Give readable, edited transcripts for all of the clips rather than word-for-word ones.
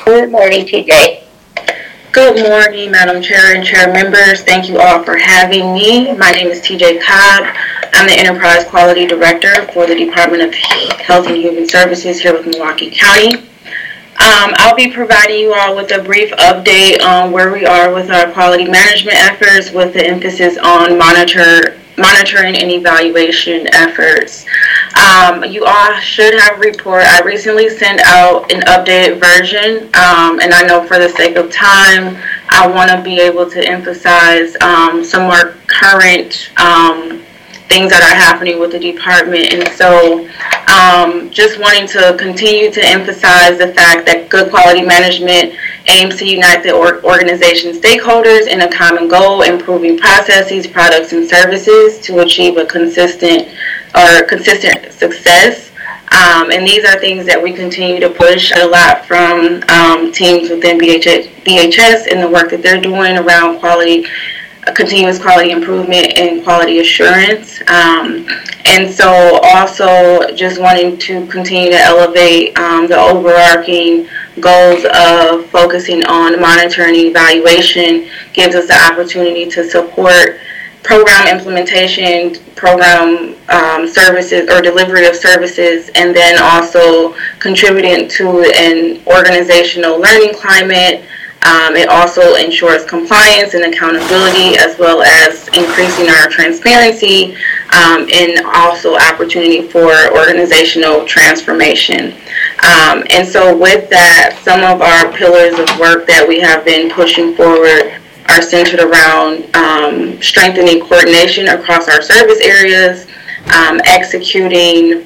Good morning, TJ. Good morning, Madam Chair and Chair members. Thank you all for having me. My name is TJ Cobb. I'm the Enterprise Quality Director for the Department of Health and Human Services here with Milwaukee County. I'll be providing you all with a brief update on where we are with our quality management efforts with the emphasis on monitoring and evaluation efforts. You all should have a report. I recently sent out an updated version, and I know for the sake of time, I want to be able to emphasize some more current things that are happening with the department. And so just wanting to continue to emphasize the fact that good quality management aims to unite the organization stakeholders in a common goal, improving processes, products, and services to achieve a consistent success. And these are things that we continue to push a lot from teams within BHS and the work that they're doing around continuous quality improvement and quality assurance. And so also just wanting to continue to elevate the overarching goals of focusing on monitoring and evaluation gives us the opportunity to support program implementation, program services or delivery of services, and then also contributing to an organizational learning climate. It also ensures compliance and accountability, as well as increasing our transparency and also opportunity for organizational transformation. And so with that, some of our pillars of work that we have been pushing forward are centered around strengthening coordination across our service areas, executing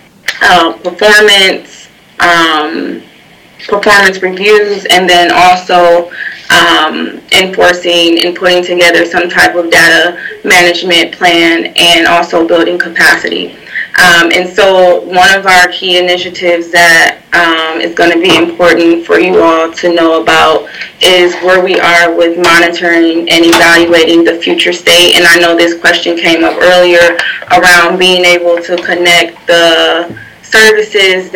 performance reviews, and then also enforcing and putting together some type of data management plan and also building capacity. And so one of our key initiatives that is going to be important for you all to know about is where we are with monitoring and evaluating the future state. And I know this question came up earlier around being able to connect the services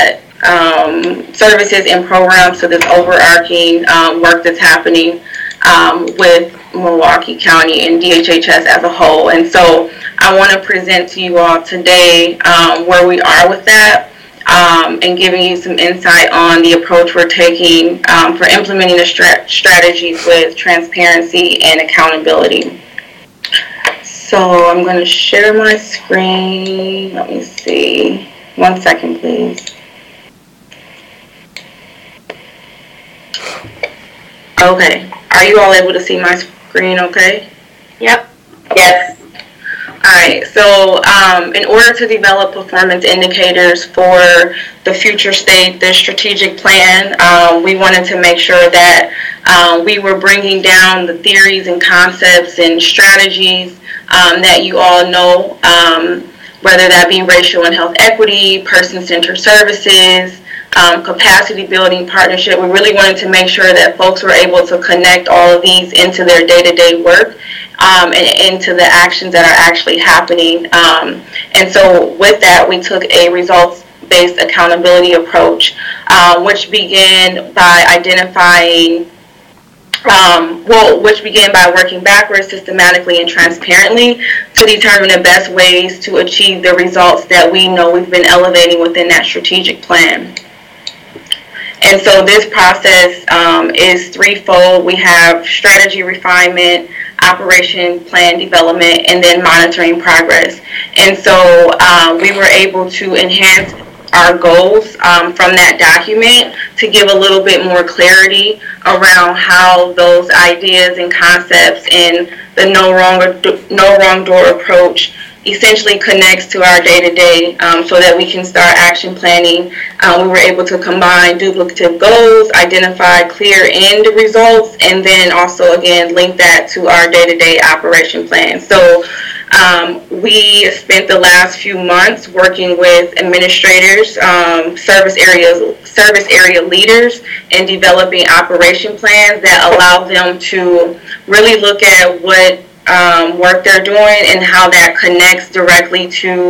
and programs to this overarching work that's happening with Milwaukee County and DHHS as a whole. And so I want to present to you all today where we are with that and giving you some insight on the approach we're taking for implementing the strategies with transparency and accountability. So I'm going to share my screen. Let me see. 1 second, please. Okay. Are you all able to see my screen okay? Yep. Yes. All right. So in order to develop performance indicators for the future state, the strategic plan, we wanted to make sure that we were bringing down the theories and concepts and strategies that you all know, whether that be racial and health equity, person-centered services, capacity building partnership. We really wanted to make sure that folks were able to connect all of these into their day-to-day work and into the actions that are actually happening. And so with that, we took a results-based accountability approach, which began by working backwards systematically and transparently to determine the best ways to achieve the results that we know we've been elevating within that strategic plan. And so this process is threefold. We have strategy refinement, operation plan development, and then monitoring progress. And so we were able to enhance our goals from that document to give a little bit more clarity around how those ideas and concepts and the no wrong door approach essentially connects to our day-to-day so that we can start action planning. We were able to combine duplicative goals, identify clear end results, and then also, again, link that to our day-to-day operation plan. So we spent the last few months working with administrators, service area leaders, and developing operation plans that allow them to really look at what work they're doing and how that connects directly to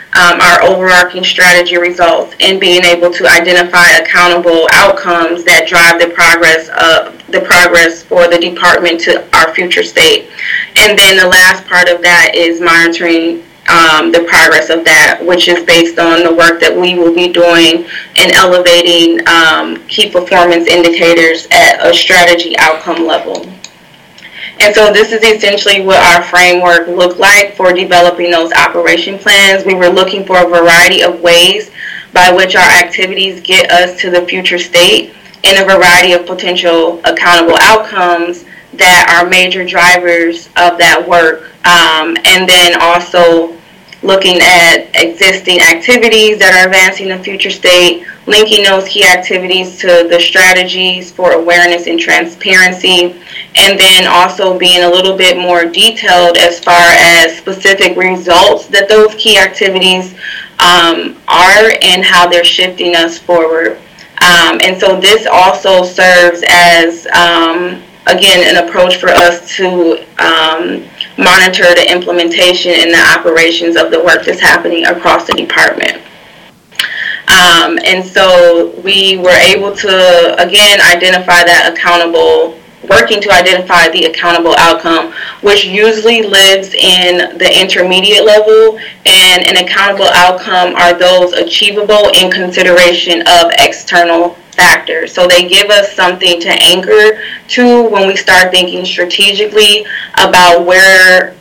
our overarching strategy results, and being able to identify accountable outcomes that drive the progress for the department to our future state. And then the last part of that is monitoring the progress of that, which is based on the work that we will be doing in elevating key performance indicators at a strategy outcome level. And so this is essentially what our framework looked like for developing those operation plans. We were looking for a variety of ways by which our activities get us to the future state, and a variety of potential accountable outcomes that are major drivers of that work. And then also looking at existing activities that are advancing the future state, linking those key activities to the strategies for awareness and transparency, and then also being a little bit more detailed as far as specific results that those key activities are and how they're shifting us forward. And so this also serves as, again, an approach for us to monitor the implementation and the operations of the work that's happening across the department. And so we were able to, again, identify that working to identify the accountable outcome, which usually lives in the intermediate level, and an accountable outcome are those achievable in consideration of external factors. So they give us something to anchor to when we start thinking strategically about where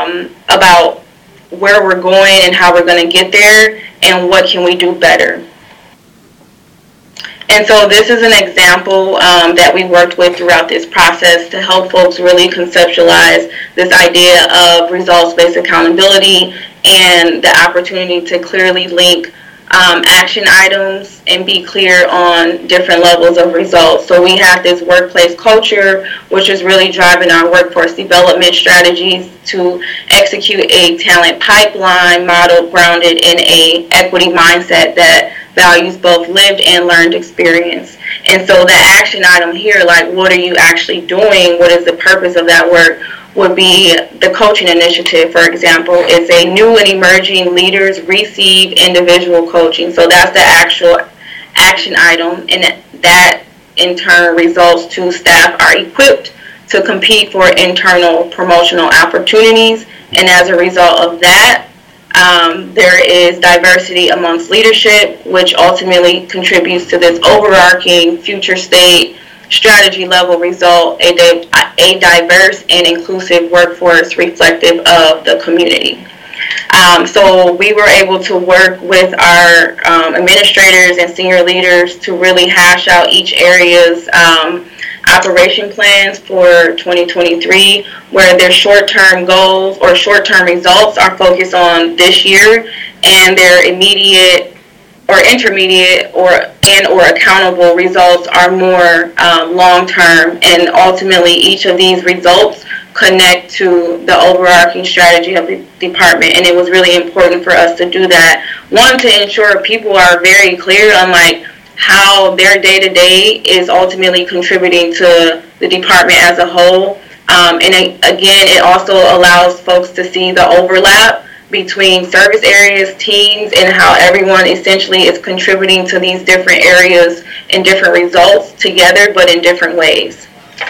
we're going and how we're going to get there, and what can we do better. And so this is an example that we worked with throughout this process to help folks really conceptualize this idea of results-based accountability and the opportunity to clearly link action items and be clear on different levels of results. So we have this workplace culture, which is really driving our workforce development strategies to execute a talent pipeline model grounded in a equity mindset that values both lived and learned experience. And so the action item here, like what are you actually doing, what is the purpose of that work, would be the coaching initiative, for example. It's a new and emerging leaders receive individual coaching. So that's the actual action item, and that in turn results to staff are equipped to compete for internal promotional opportunities. And as a result of that, there is diversity amongst leadership, which ultimately contributes to this overarching future state strategy level result, a diverse and inclusive workforce reflective of the community. So we were able to work with our administrators and senior leaders to really hash out each area's operation plans for 2023, where their short-term goals or short-term results are focused on this year, and their immediate or intermediate or accountable results are more long-term, and ultimately each of these results connect to the overarching strategy of the department. And it was really important for us to do that. One, to ensure people are very clear on how their day-to-day is ultimately contributing to the department as a whole. And again, it also allows folks to see the overlap between service areas, teams, and how everyone essentially is contributing to these different areas and different results together, but in different ways.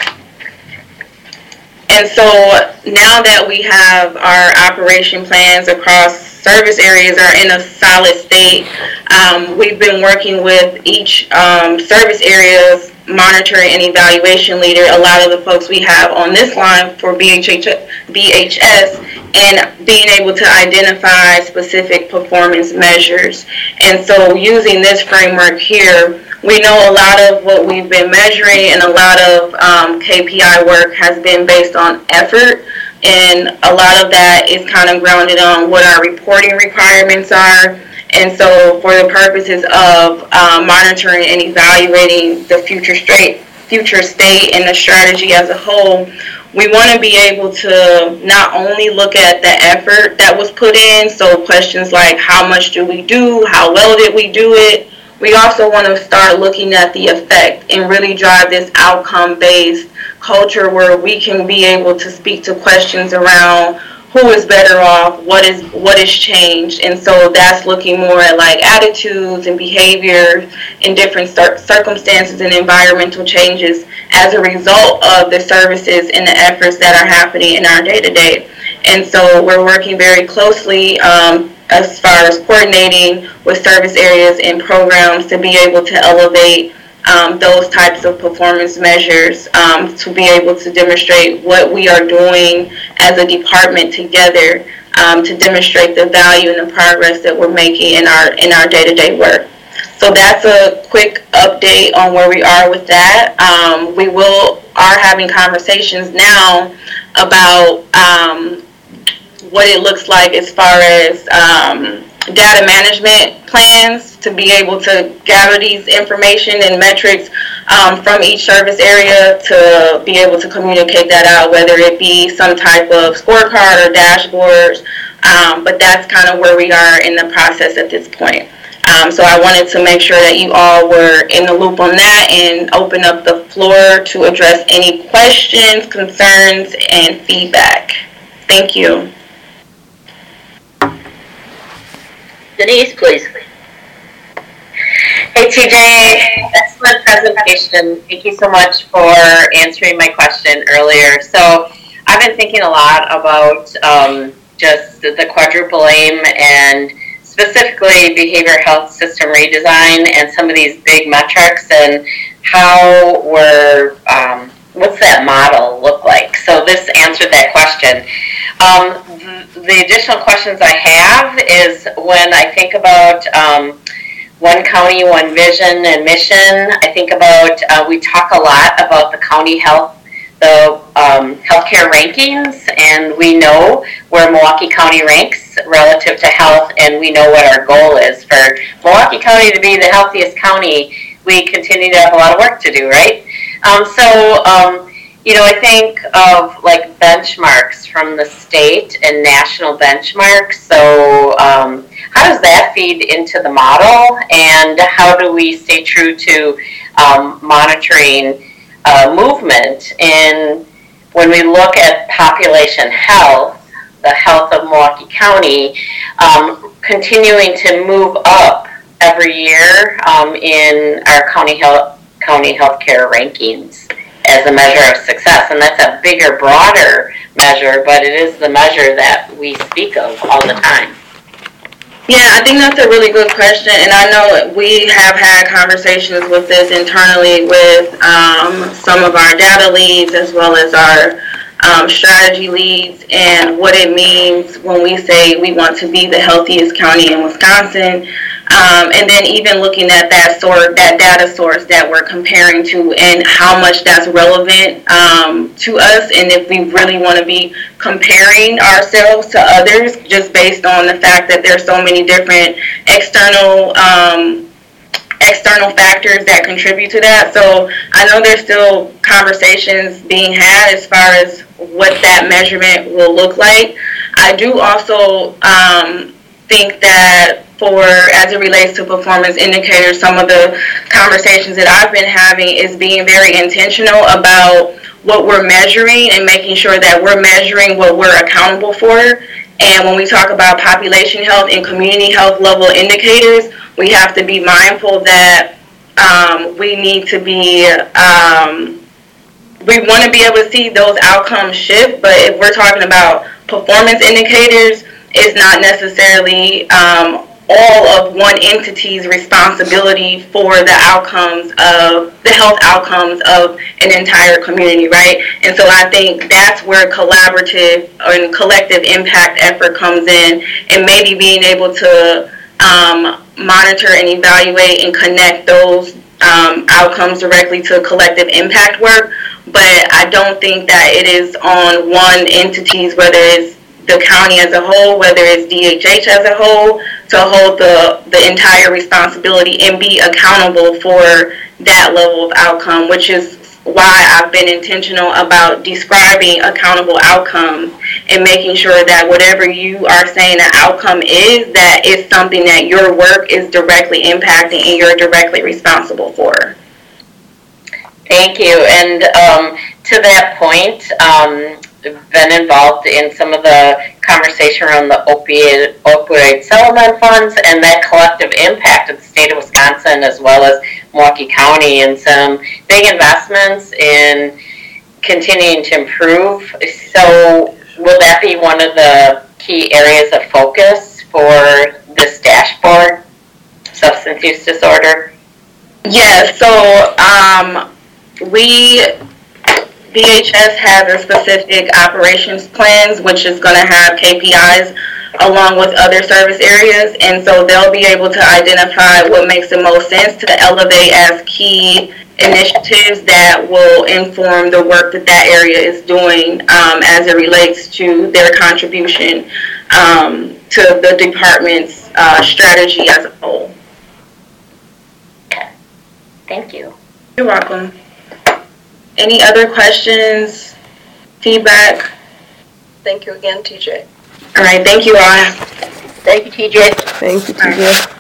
And so now that we have our operation plans across service areas are in a solid state, we've been working with each service area's monitoring and evaluation leader, a lot of the folks we have on this line for BHS, and being able to identify specific performance measures. And so using this framework here, we know a lot of what we've been measuring and a lot of KPI work has been based on effort, and a lot of that is kind of grounded on what our reporting requirements are. And so for the purposes of monitoring and evaluating the future state and the strategy as a whole, we want to be able to not only look at the effort that was put in, so questions like how much do we do, how well did we do it, we also want to start looking at the effect and really drive this outcome-based culture where we can be able to speak to questions around who is better off, what is changed. And so that's looking more at like attitudes and behavior in different circumstances and environmental changes as a result of the services and the efforts that are happening in our day-to-day. And so we're working very closely as far as coordinating with service areas and programs to be able to elevate those types of performance measures, to be able to demonstrate what we are doing as a department together, to demonstrate the value and the progress that we're making in our day-to-day work. So that's a quick update on where we are with that. We are having conversations now about what it looks like as far as data management plans to be able to gather these information and metrics from each service area to be able to communicate that out, whether it be some type of scorecard or dashboards. But that's kind of where we are in the process at this point. So I wanted to make sure that you all were in the loop on that and open up the floor to address any questions, concerns, and feedback. Thank you. Denise, please. Hey TJ, excellent presentation. Thank you so much for answering my question earlier. So I've been thinking a lot about just the quadruple aim and specifically behavioral health system redesign and some of these big metrics and how what's that model look like? So this answered that question. The additional questions I have is when I think about one county, one vision and mission, I think about, we talk a lot about the county healthcare rankings, and we know where Milwaukee County ranks relative to health, and we know what our goal is. For Milwaukee County to be the healthiest county, we continue to have a lot of work to do, right? I think of like benchmarks from the state and national benchmarks. So how does that feed into the model, and how do we stay true to monitoring movement? And when we look at population health, the health of Milwaukee County, continuing to move up every year in our county healthcare rankings as a measure of success. And that's a bigger, broader measure, but it is the measure that we speak of all the time. Yeah, I think that's a really good question, and I know we have had conversations with this internally with some of our data leads as well as our strategy leads, and what it means when we say we want to be the healthiest county in Wisconsin, and then even looking at that data source that we're comparing to and how much that's relevant to us, and if we really want to be comparing ourselves to others just based on the fact that there's so many different external factors that contribute to that. So I know there's still conversations being had as far as what that measurement will look like. I do also think that as it relates to performance indicators, some of the conversations that I've been having is being very intentional about what we're measuring and making sure that we're measuring what we're accountable for. And when we talk about population health and community health level indicators, we have to be mindful that we need to be, we want to be able to see those outcomes shift, but if we're talking about performance indicators, it's not necessarily all of one entity's responsibility for the health outcomes of an entire community, right? And so I think that's where collaborative and collective impact effort comes in, and maybe being able to monitor and evaluate and connect those outcomes directly to collective impact work. But I don't think that it is on one entity's, whether it's the county as a whole, whether it's DHH as a whole, to hold the entire responsibility and be accountable for that level of outcome, which is why I've been intentional about describing accountable outcomes and making sure that whatever you are saying the outcome is, that it's something that your work is directly impacting and you're directly responsible for. Thank you. And to that point, been involved in some of the conversation around the opioid settlement funds and that collective impact of the state of Wisconsin as well as Milwaukee County, and some big investments in continuing to improve. So will that be one of the key areas of focus for this dashboard, substance use disorder? Yeah, so DHS has a specific operations plans, which is going to have KPIs along with other service areas, and so they'll be able to identify what makes the most sense to elevate as key initiatives that will inform the work that that area is doing as it relates to their contribution to the department's strategy as a whole. Okay. Thank you. You're welcome. Any other questions, feedback? Thank you again, TJ. All right, thank you all. Thank you, TJ. Thank you, TJ.